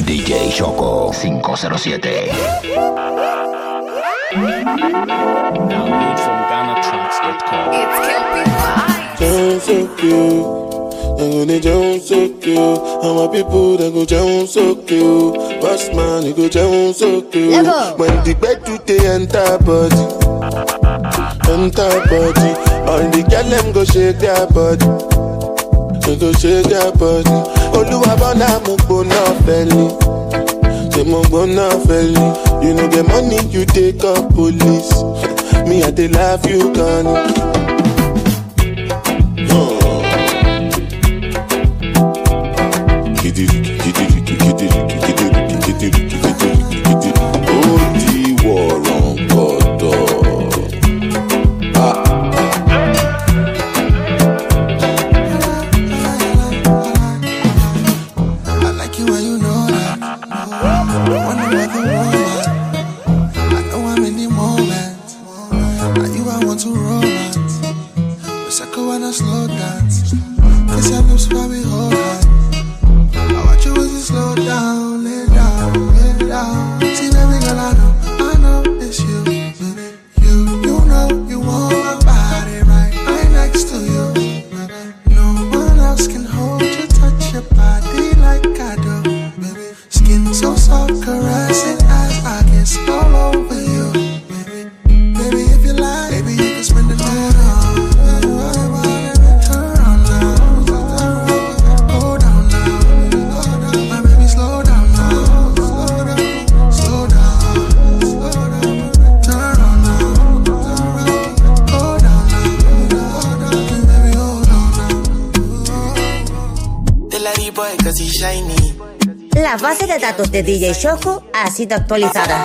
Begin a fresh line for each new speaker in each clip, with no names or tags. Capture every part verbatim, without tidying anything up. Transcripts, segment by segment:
D J Choco cinco cero siete.
Download from Ghana Tracks dot com.
It's Kelpie Vibes.
Sound so cute. They go they jump so cute. And my people they go jump so cute. Boss man, they go jump so cute.
Level.
When the bed to the enter body, enter body. All the girl them go shake their body. They go shake their body. Oluwa bona mo bona belly. Say mo bona belly. You know the money you take up police. Me I dey laugh you can.
La base de datos de D J Choco ha sido actualizada.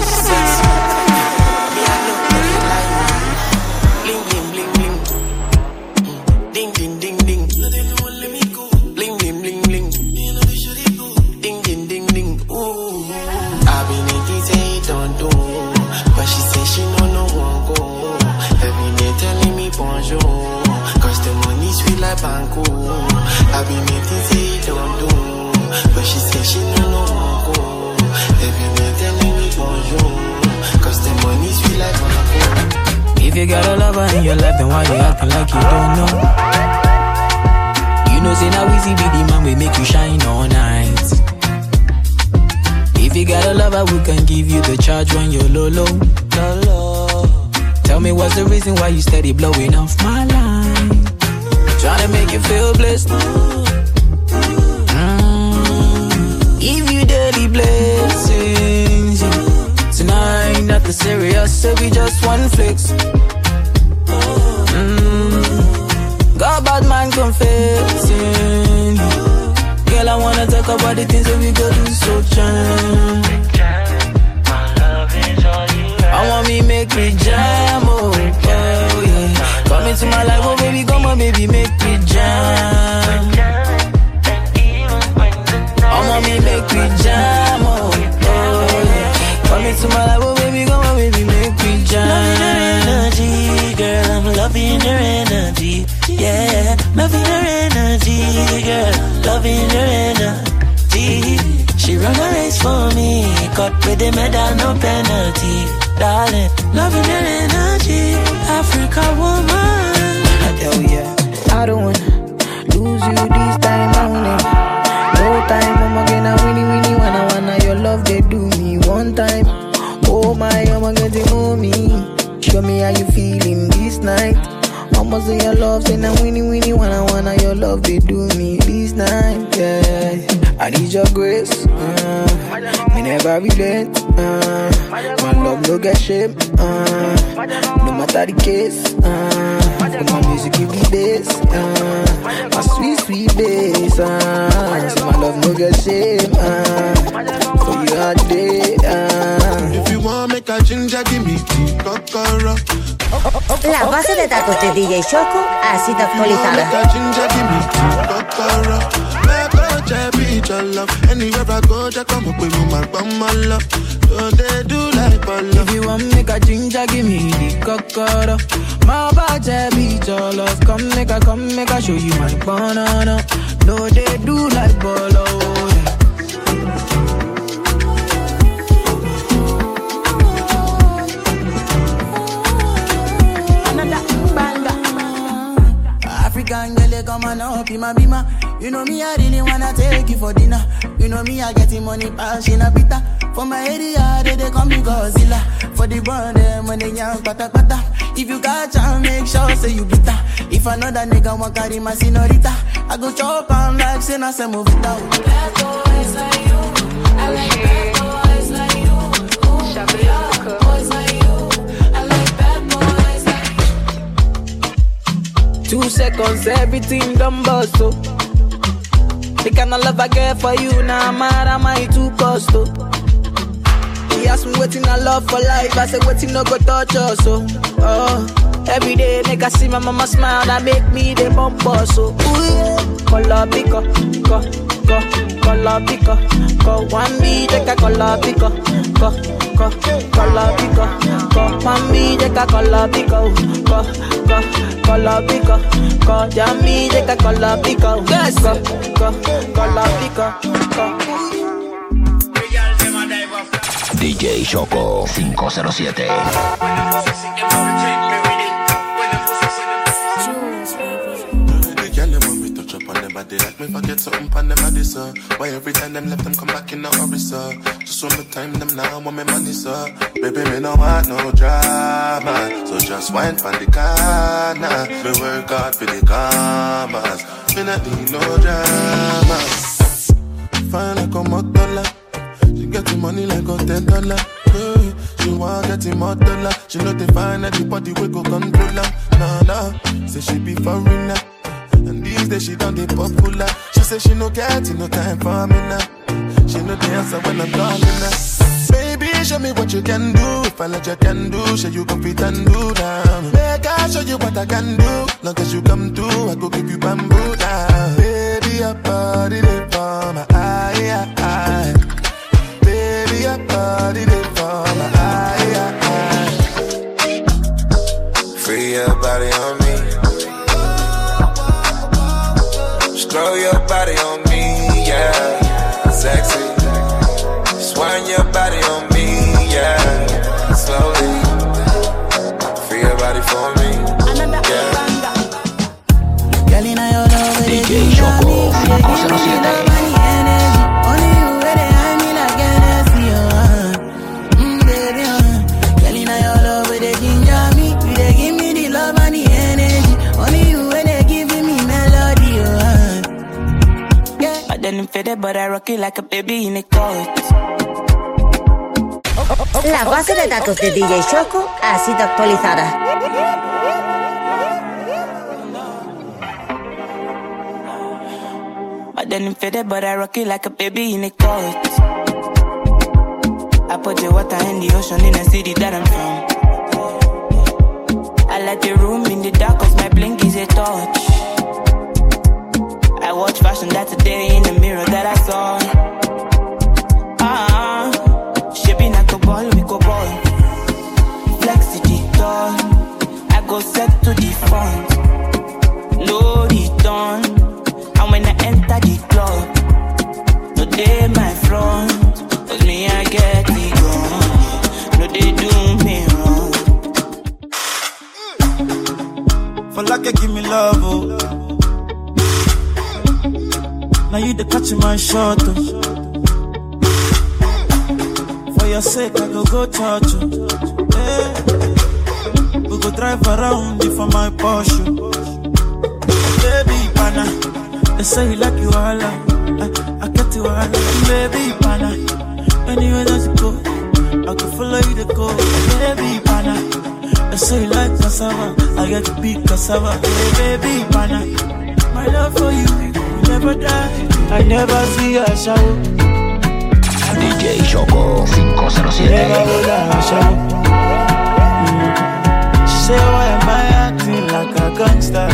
If you got a lover in your life, then why you acting like you don't know? You know, say now easy be the man we make you shine all night. If you got a lover who can give you the charge when you're low, low, low, low. Tell me what's the reason why you steady blowing off my line? Trying to make you feel blessed. Mm. Give you daily blessings. Tonight, nothing serious, so we just one flex. Mm. Got bad man confessing. Girl, I wanna talk about the things that we go do so jam. I want me make me jam, oh, oh yeah. Come into my life, oh baby, come on, baby, make me jam. I want me make me jam, oh, oh yeah. Come into my life, oh baby, come on, baby, make me jam.
Loving her energy, girl, I'm loving her energy. Yeah, loving her energy, girl, loving her energy. She run a race for me, cut with the medal, no penalty. Darling, loving her energy, Africa woman.
Hell yeah. I don't wanna lose you this time, I wanna. No time, I'm gonna winnie winnie wanna wanna. Your love, they do me one time. Oh my, I'm gonna know me. Show me how you feeling this night. Almost in your love, say now winnie winnie wanna wanna. Your love, they do me this night, yeah. I need your grace, uh, me never relent, uh, my love no get shame, uh, no matter the case, uh, for my music give me bass, uh, my sweet sweet bass, uh, so my love no get shame, uh, for you all day, uh.
If you want make a ginger, give me tea, kokoro.
La base de datos de D J Choco ha sido actualizada.
Anywhere I go, just come up with my mama love. So they do like bala.
If you want make a ginger, give me the kokoro. My body beat your love. Come make a, come make a show you my banana. No, they do like bolo. bima bima. You know me, I really wanna take you for dinner. You know me, I getting money, passion a pita. For my area, they, they call me Godzilla. For the brand, them when they young, pata pata. If you got chance, make sure say you bitter. If another nigga want carry my senorita, I go chop and like say na say move it down. Bad boys like you, I like bad boys like you. Ooh, bad boys like you, I like bad boys like you. Two seconds, everything done bust, so the kind of love I get for you, now nah, mad am I too cost, oh. He asked me waiting I love for life, I said waiting no go touch us, so oh, every day make I see my mama smile, that make me the bumper, so ooh yeah. Color pico, co, co, color pico, co, one B, take a color pico, co, co, color pico, co, one B, take a color pico, co, co, color pico, co, jammy, take a color pico, yes, co, co, color pico, co.
D J Choco cinco cero siete.
They like me forget something pan them body, sir. Why every time them left them come back in a hurry, sir? Just want me time them now, want me money, sir. Baby, me no want no drama, so just wine from the corner. Me work hard for the commas, me not need no drama. Fine like a motola, she get the money like a ten dollar. Hey, she want get him more dollar. She know they find everybody we go control her. Nah nah, say she be foreigner. And these days she done the popular. She say she no get no time for me now. She know the answer when I'm calling her. Baby, show me what you can do. If I let you can do, show you go fit and do down. Make I show you what I can do. Long as you come through, I go give you bamboo down. Baby, your body they for my eye, eye. Baby, your body they for my eye, eye.
Free your body on me. Throw your body on me, yeah, sexy. Swing your body on me, yeah, slowly. Free your body for me, yeah.
Girl, in your love,
D J Choco cinco cero siete.
only you where they hide me like Hennessy, oh. Mm, baby, oh. Girl, in your love, where they ginger me, you they give me the love and the energy. Only you where they giving me melody, oh. I didn't fit it, but I rock it like a baby in a coat.
La base de datos de D J Choco ha sido actualizada.
I didn't fit it, but I rock it like a baby in a coat. I put the water in the ocean in the city that I'm from. I like the room in the dark cause my blink is a touch. I watch fashion that today in the mirror that I saw. Ah, uh, shaping like a ball, we go ball. Flex to the door, I go set to the front. No return, and when I enter the club, no day my front, cause me I get it gone. No they do me wrong.
For like give me love, oh. Now you the catch my shot, oh. For your sake, I go go church, oh. Yeah. We go drive around you for my Porsche. Baby, pana, they say you like you all, I, I get you all. Baby, pana, anywhere that you go, I go follow you to go. Baby, pana, they say you like cassava, I get to be cassava. Hey, baby, pana, my love for you never die. I never see a shower.
D J Choco cinco cero siete.
Never will I shower. Mm. She say why am I acting like a gangster?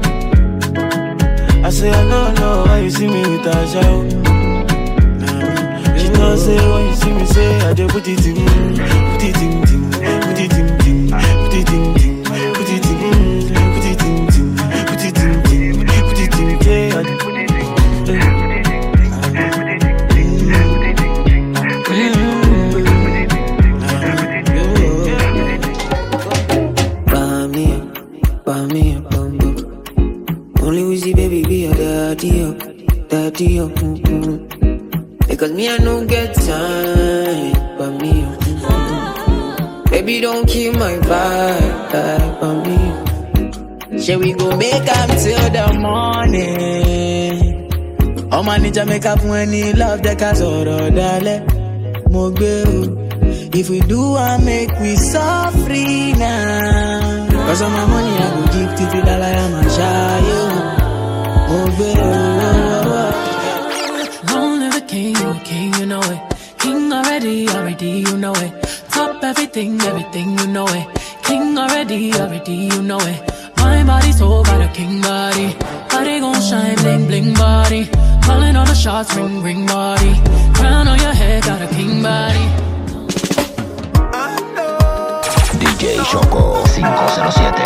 I say I don't know why you see me with a shower. Mm. She don't say when you see me say I just put it in, put it in, put it in, put it in, put it in, put it in, put it in, put it in, put it in, yeah, I just put it in.
Only we see baby be a Because me I no get time, but me. Baby, don't kill my vibe, but me. Shall we go make up till the morning? Oh man, need to make up when he love the casoro, dale. Mogbe. If we do, I make we so free now. Cause all my money I go give to feel like I'm a child. Mogbe.
Long live the king, the king, you know it. King already, already, you know it. Top everything, everything, you know it. King already, already, you know it. My body so got a king body. Body gon' shine, bling, bling body. Calling all the shots, ring, ring body. Crown on your head, got a king body.
D J Choco five cero siete.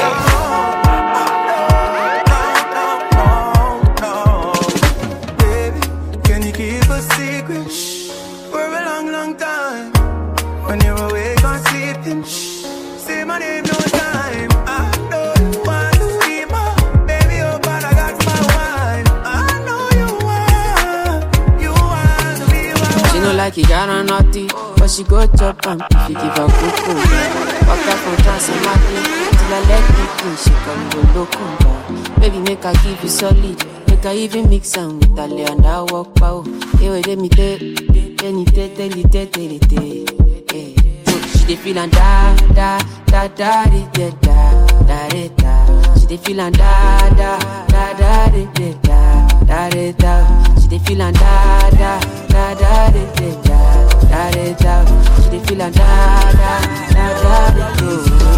Like he got a naughty, but she go chop and she give a cuckoo. Walk out from trance and market, till I let me clean, she come go loco. Baby, make her give you solid, make her even mix am with a lay and I walk pow. Hey, wait, let me tell, let me tell, tell it, tell it, tell it, she dey feel and da, da, da, da, da, da, da, da, da. She dey feel and da, da, da, da, da, da, da, da, da. She dey feel and da, da, da, da, da, da, da, da, da. She dey feel and da, da, da, da, da, da.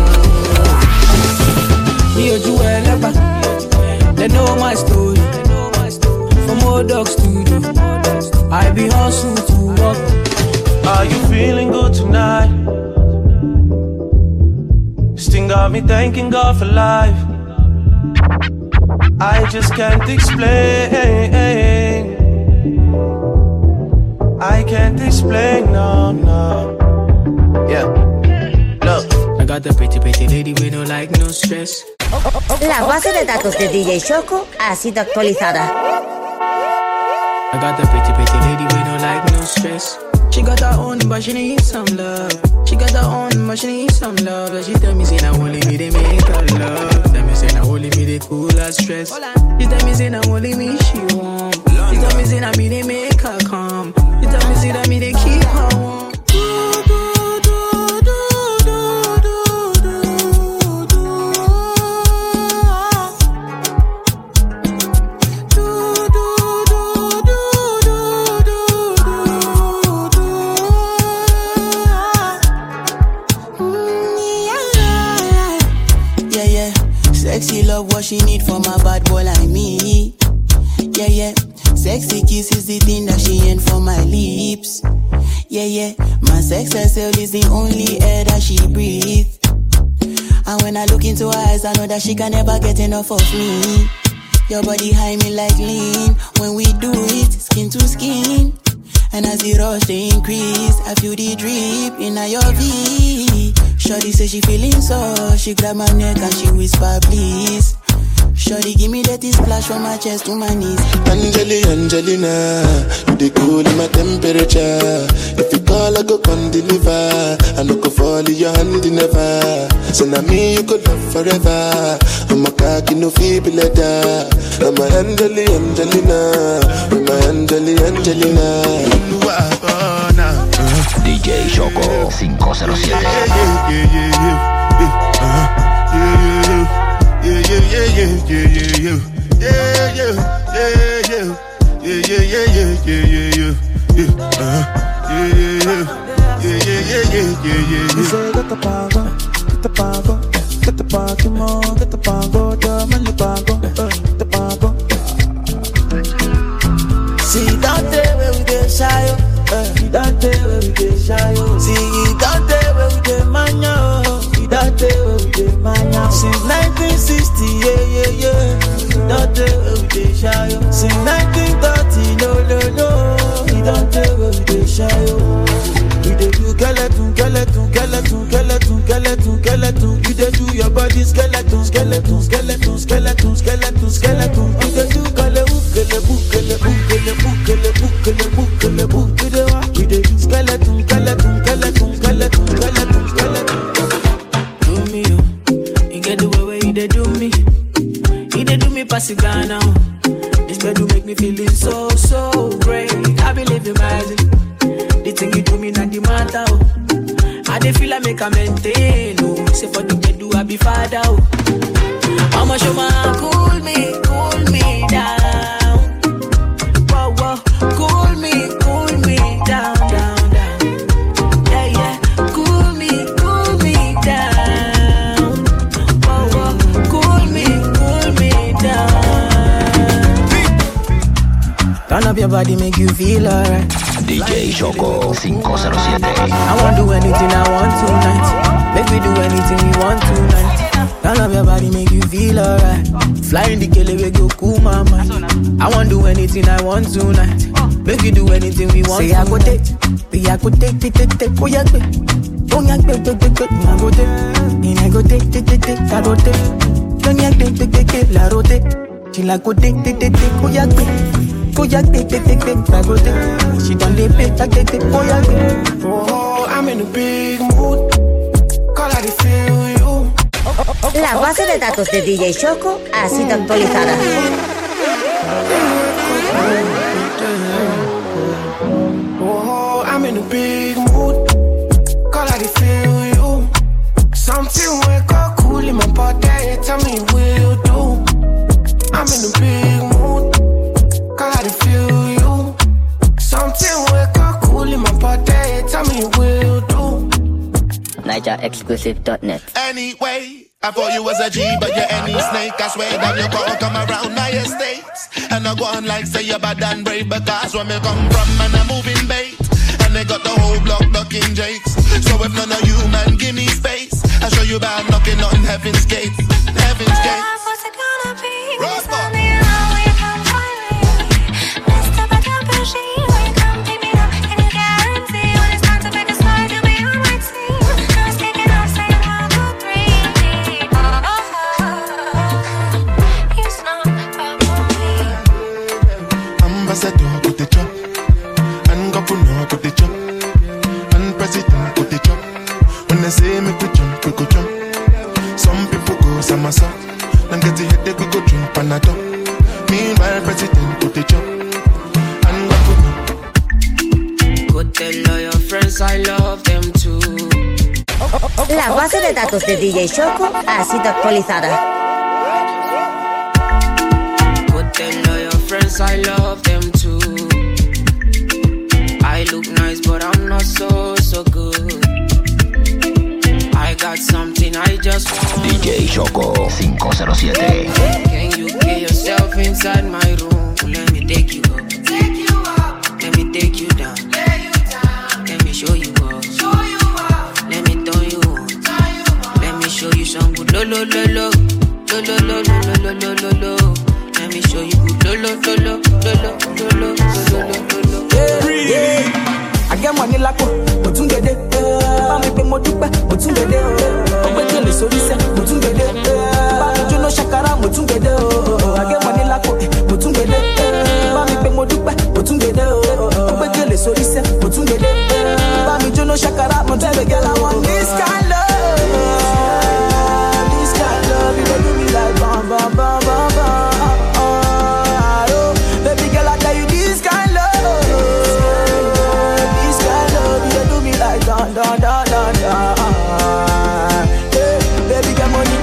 Me or you ever? They know my story. From old dog studio, I be hustle to work.
Are you feeling good tonight? This thing got me thanking God for life. I just can't explain. I can't explain, no, no. Yeah, look.
I got the pretty, pretty lady with no like, no stress.
La base de datos de D J Choco ha sido actualizada.
I got the pretty, pretty lady with no like, no stress. She got her own, but she needs some love. She got her own, but she needs some love. But she tell me, say, now only me, they make her love. Tell me, say, now only me, they cool her stress. She tell me, say, now only me, she want. She tell me, say, now me, they make her calm. She tell me, say, that me, they keep her warm. Sexy love, what she need from a bad boy like me. Yeah, yeah. Sexy kiss is the thing that she ain't for my lips. Yeah, yeah. My sex herself is the only air that she breathes. And when I look into her eyes, I know that she can never get enough of me. Your body high me like lean. When we do it, skin to skin. And as the rush they increase, I feel the drip in your V. Shorty say she feeling so, she grab my neck and she whisper please. Shorty give me that splash from my chest to my knees.
Angeli, Angelina, you dey cool in my temperature. If you call, I go come deliver. I no go fall in your hand never. So now me you could love forever. I'm a cocky no feeble letter. I'm a Angeli, Angelina, I'm a Angeli, Angelina.
D J Choco five cero siete.
Yeah, yeah, yeah, yeah, yeah, yeah, yeah, yeah, yeah, yeah, yeah, yeah, yeah, yeah, yeah, yeah, yeah, uh-huh, yeah, yeah, yeah, yeah, yeah, yeah, yeah, yeah.
Say get the pago, get the pago, get the pago, mo, get the pago, dame el pago, get the pago.
See that day where we get shy, see that day where we get shy, see that day where we get mania, see that day where we get mania. Since nineteen sixty, yeah, yeah, yeah. That day where we get shy. Since nineteen thirty, no, no, no. That day where we get shy. We dey do skeleton, skeleton, skeleton, skeleton, skeleton, skeleton. You dey do your body skeleton, skeleton, skeleton, skeleton, skeleton, skeleton. You dey do kele book, kele book, kele book, kele book, kele book, kele book, kele book.
Ooh, we dey walk, we dey skeleton, skeleton, skeleton, skeleton, skeleton, skeleton. Do me, oh, you get the way where you dey do me. You dey do me pass it down now. This bed will make me feeling so, so great. I believe in magic. The thing you do me not the matter, oh. I dey feel like make a maintain, oh. Say for the bed do I be father, oh. I'ma show my cool me, cool me down. Whoa, whoa, cool me, cool me down, down, down. Yeah, yeah, cool me, cool me down. Whoa, whoa, cool me, cool me down. Turn up your body, make you feel alright.
D J Choco five oh siete.
I won't do anything I want tonight. Make we do anything we want tonight. Turn up your body, make you feel alright. Flying the kele we go cool my mind. I won't do anything I want tonight. Make we do anything we want. Say I go take, we I go take, take, take, take. Oh yeah, take, oh yeah, take, take, take, take. I go take, and I go take, take, take, take. I go take, don't yeah, take, take, take, take. La rote, she like go take, take, take, take. Oh yeah, take. Go ya take, take, take, take, I go take. She done dey pay, take, take, take, go ya take.
Oh, I'm in a big mood. Call I feel you.
La base de datos de D J Choco ha sido actualizada.
Oh, I'm in a big mood. Call I feel you. Something wake up cool in my body. Tell me what you do. I'm in a big mood. Cause I feel you. Something wake up cool in my body. Tell me what you do.
Niger Exclusive dot net.
Anyway, I thought you was a G, but you're any snake. I swear that you can't come around my estate. And I go on like say you're bad and brave, because where me come from, man, I'm moving bait. And they got the whole block ducking jakes. So if none of you, man, give me space, I show you by knocking on heaven's gates. Heaven's gates.
What's it gonna be?
Rosa. Ambassador put the chop, and governor put the chop, and president put the chop. When they say me we jump, we go jump. Some people go somersault, then get the headache, we go drink Panadol. Meanwhile, president put the chop, and governor.
Go tell all your friends I love them too.
La base de datos de D J Choco ha sido actualizada.
Go tell all your friends I love them too. I look nice, but I'm not so, so good. I got something I just want.
D J Choco five oh siete.
Can you get yourself inside my room? Let me take you up.
Take you up.
Let me take you down.
Lay you down.
Let me show you up.
Show you up.
Let me turn you on.
Turn you up.
Let me show you some good lo lo lo lo. Lo lo lo lo lo lo lo lo. Let me show you good lo lo lo lo lo lo lo lo lo lo.
Yeah, I get money like mo tún dédé. Bá mi pé mo dúpẹ́, mo tún dédé. Ó gbé kele sórí sẹ́, mo tún dédé. Bá mi jóná ṣàkàrà, mo tún dédé. I get money like mo tún dédé. Bá mi pé mo dúpẹ́, mo tún dédé. Ó gbé kele sórí sẹ́, mo tún dédé. Bá mi jóná ṣàkàrà, mo tún dédé. Girl, I want this kind love, this kind love. You dey do me like bam bam bam bam bam. Baby girl, I tell you this kind love, this kind love. You dey do me like da da da da da. Hey, baby, get money.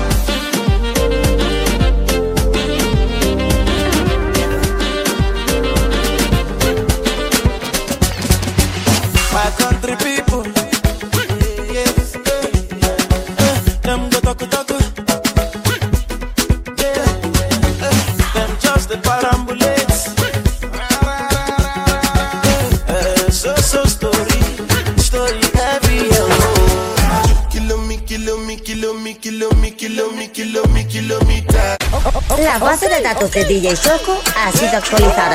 My country people, yes, them go talk talk, yeah, them just the parambulates. So so story, story heavy.
Kilo me, kilo me, kilo me, kilo me, kilo me, kilo me, kilometer.
La base de datos de D J Choco ha sido actualizada.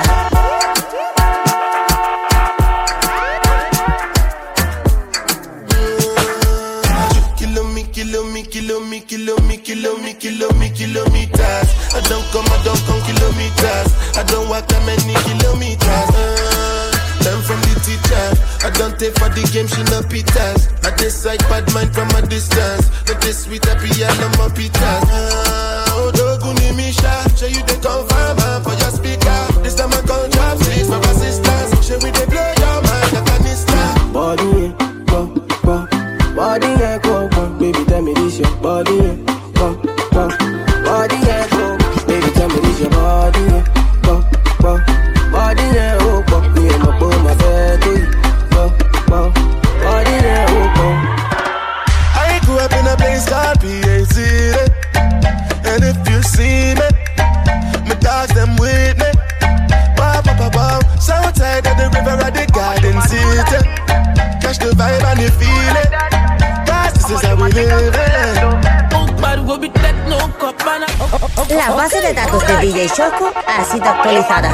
Kilo me, kilo me, kilo me, kilo me, kilo me, kilo me, kilometers. I don't come, I don't come kilometers. I don't walk that many kilometers. Uh, learn from the teacher. I don't take for the game, she no pitas. I decide bad mind from a distance. Not this sweet happy, I no more pitas. Ah, oh, Doguni Misha, show you the confirm for your speaker. This time I can't drop six for assistance. Show me the blow your mind like a nista.
Body, go, go. Body, yeah, go, go. Baby, tell me this your body, yeah. Go, go. Body, yeah, go. Baby, tell me this your body, yeah. Go, go. Body, yeah, oh, go. Me and my boy, my baby. Go, go. Body, yeah, oh, go.
I grew up in a place called P A C. And if you see me, my dogs, them with me. Wow, wow, wow, wow. So tired of the river at the garden city. Catch the vibe and you feel it. Cause this is how we live it.
La base de datos de D J Shoko ha sido actualizada.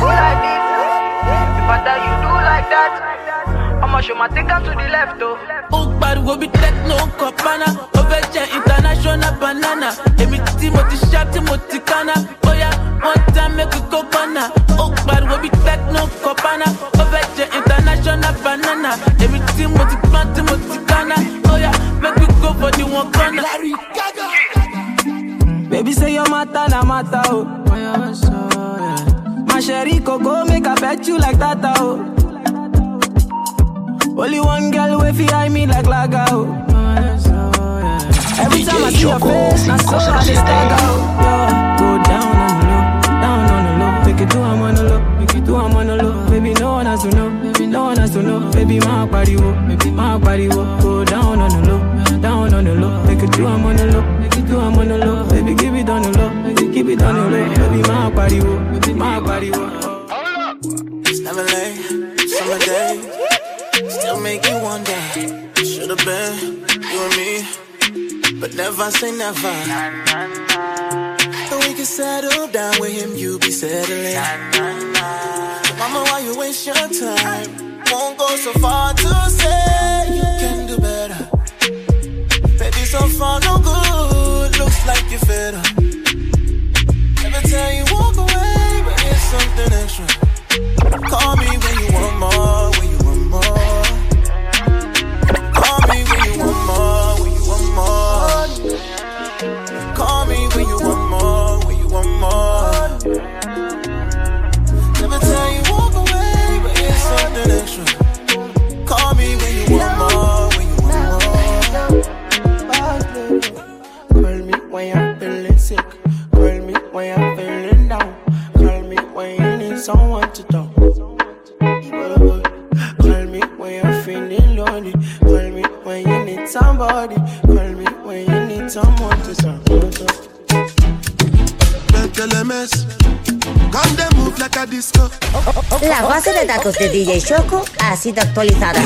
I'ma show my thing to the left, though. Oh, but we be techno copana. Overture international banana. Every Timothy shot Timothy Kana. Oh yeah, one time make a copana. Oh, but we be techno copana. Overture international banana. Every Timothy plant Timothy Kana. Oh yeah, make we go for the one corner. Larry Gaga.
Baby say your matter na matter, oh. My sherry coco make I bet you like that, oh. Only one girl way fi eye me like laga, oh. Every time I see your face, I saw how they stagger, oh. Yeah. Go down on the low, down on the low. Make it do I'm on the low, make it do I'm on the low. Baby, no one has to know, baby, no one has to know. Baby, my body, oh, baby, my body, oh. Go down on the low, down on the low. Make it do I'm on the low, make it do I'm on the low. Baby, give it on the low, make it keep it on the low. Baby, my body, oh, baby, my body, oh.
It's never late, summer day. Still make you wonder. Should've been you and me, but never say never. So we can settle down with him, you be settling. Mama, why you waste your time? Won't go so far to say you can do better. Baby, so far no good. Looks like you're fed up. Never tell you walk away, but it's something extra. Call me when you want more, when you want more. Call me when you want more, when you want more. Call me when you want more, when you want more. Never tell you walk away, but it's something extra. Call me when you want more, when you want more.
Call me when you're feeling sick. Call me when you're feeling down. Call me when you need someone to talk. Call me when you're feeling lonely. Call me when you need somebody. Call me when you need someone to talk.
La base de datos de D J Shoko ha sido actualizada.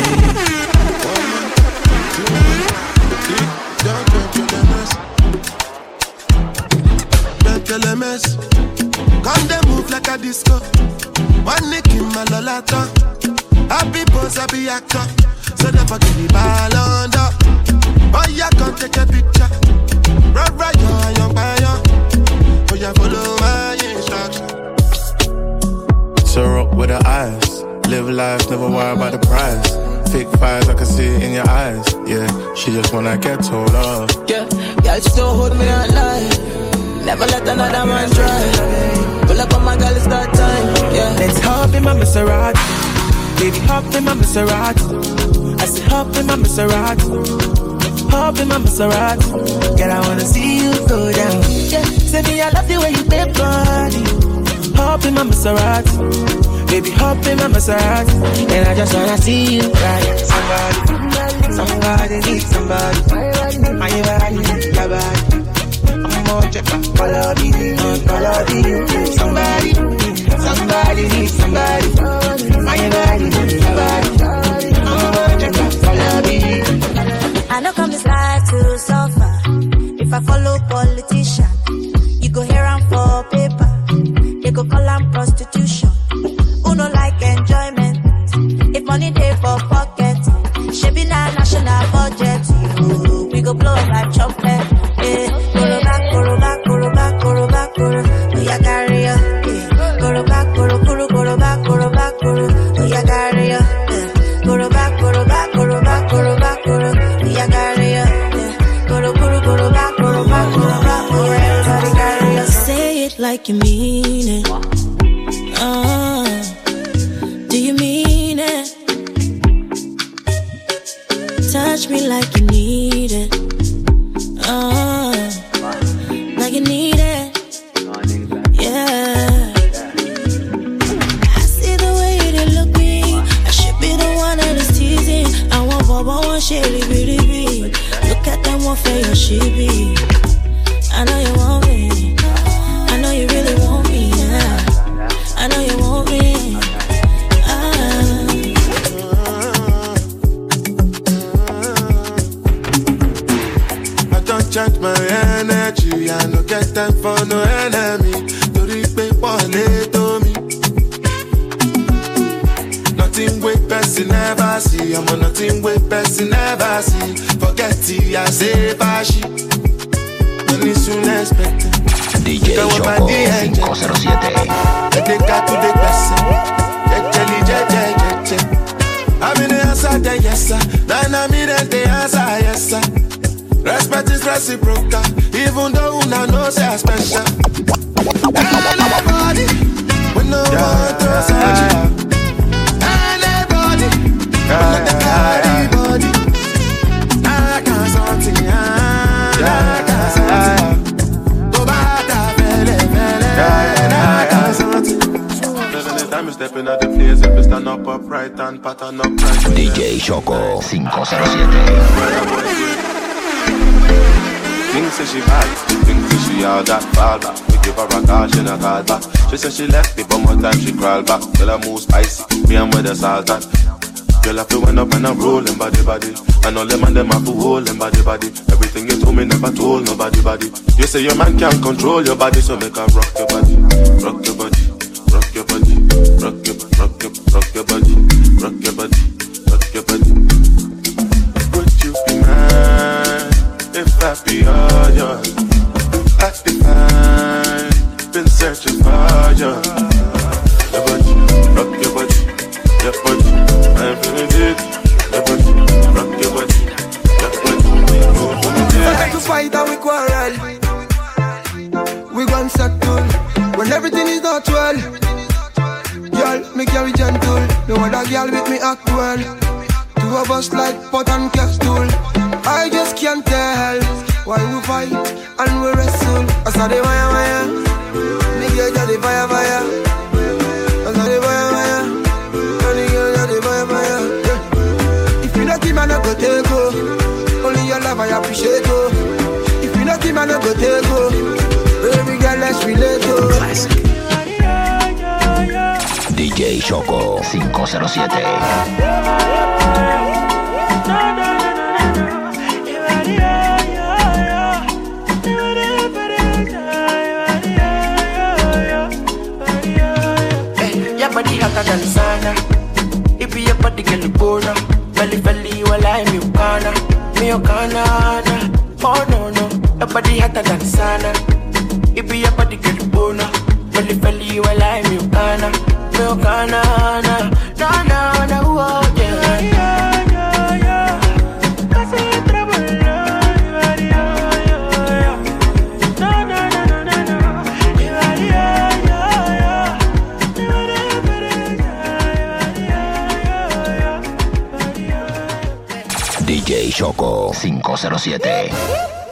Come they move like a disco. One nick in my lolata. Happy pose, happy actor. So never give me ball under. Oh yeah, come take a picture. Right, right, young, young, young. Oh yeah, follow my instruction.
So rock with the eyes. Live life, never worry about the price. Fake fires, I can see it in your eyes. Yeah, she just wanna get told off.
Yeah, girl, she don't hold me that line. Never let another man try. Pull up on my girl, it's that time. Yeah, let's hop in my Maserati. Baby, hop in my Maserati. I said hop in my Maserati. Hop in my Maserati. Girl, I wanna see you go down. Yeah, say me I love the way you take body. Hop in my Maserati. Baby, hop in my Maserati. And I just wanna see you ride. Somebody, somebody need somebody. My body, your body. I'm more check my color, be color, be somebody, somebody need somebody. My body, your body. I'm more check my color, be.
I know come this life to suffer. If I follow politician, you go here and for paper. They go call am prostitution. Who no like enjoyment? If money dey for pocket, she be na national budget. You, we go blow like trumpet. Eh, koro back, koro back, koro back, koro back, koro. Do ya carry ya? Eh, koro back, koro, koro, koro back, koro back, koro. Do ya carry ya? Eh.
like you mean it? Uh, do you mean it? Touch me like you need it. Uh, like you need it. Yeah. I see the way they look me. I should be the one that is teasing. I want Baba, one Shelly, really be. Look at them, what fail she be. I know you want me. I know you really want me. Yeah. I know you want me. Ah.
I don't change my energy. I no get time for no enemy. Tori pe pole to me. Nothing with person never see. I'm on nothing with person never see. Forget it, I say bashi. Money soon expected.
D J Choco cinco cero siete.
They got to the person. Jelly, jelly, jelly. I'm in the answer, then yes sir. Then I'm in the answer, yes sir. Respect is reciprocal, even though una know say I special. Anybody, when no one throws at you. Anybody, when the carry body. I can't something, I can't something. Go back to bele, bele, I can't something. Time is stepping at the place, if you stand up upright and pattern upright.
D J Choco cinco cero siete.
Things say she bad, things say she all that fall back. We give her a call, she not call back. She say she left me, but more time she crawl back. Tell her move spicy, me and with the salt and girl have to wind up and I'm rolling body body. And all them and them have to hold them body body. Everything you told me never told nobody body. You say your man can't control your body, so make her rock your body, rock your body, rock your body, rock your rock your rock your body, rock your body, rock your body. Would you be mine? If I be all yours, I define, been searching for you. Your body, rock your body, your body, I'm feeling it. Your body, rock your body, your body, move for me.
I like to fight and we quarrel. We gon' settle when everything is not well. Girl, me carry gentle. No other girl with me act well. Two of us like pot and castle. I just can't tell why we fight and we wrestle. I saw the fire, fire. Nigga, got the fire, fire. I saw the fire, fire. Nigga, got the fire, fire. Yeah. If you not keep, I no go take go. Only your love I appreciate go. If you not keep, I no go take go. Baby girl, let's relate go. Classic.
D J Choco cinco cero siete.
Body hotter than the sauna. If you body girl bona, belly belly while I'm you kana, me you kana. Oh no no, your body hotter than the sauna. If you body girl bona, belly belly while I'm you kana, me you kana. Na na na oh yeah yeah yeah yeah. Casi trouble yeah yeah yeah. Na na na na na na yeah yeah yeah.
D J Choco cinco cero siete.